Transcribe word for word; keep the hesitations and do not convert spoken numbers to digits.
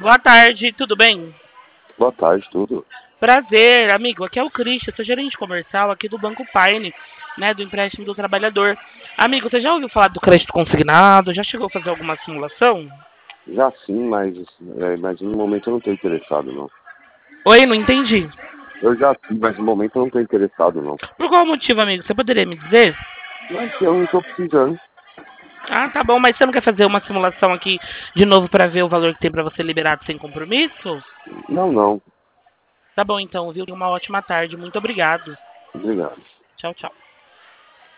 Boa tarde, tudo bem? Boa tarde, tudo. Prazer, amigo. Aqui é o Christian, sou gerente comercial aqui do Banco Paine, né, do empréstimo do trabalhador. Amigo, você já ouviu falar do crédito consignado? Já chegou a fazer alguma simulação? Já sim, mas, é, mas no momento eu não estou interessado, não. Oi, não entendi. Eu já sim, mas no momento eu não estou interessado, não. Por qual motivo, amigo? Você poderia me dizer? Mas eu não estou precisando. Ah, tá bom, mas você não quer fazer uma simulação aqui de novo para ver o valor que tem para você liberado sem compromisso? Não, não. Tá bom, então, viu? Uma ótima tarde. Muito obrigado. Obrigado. Tchau, tchau.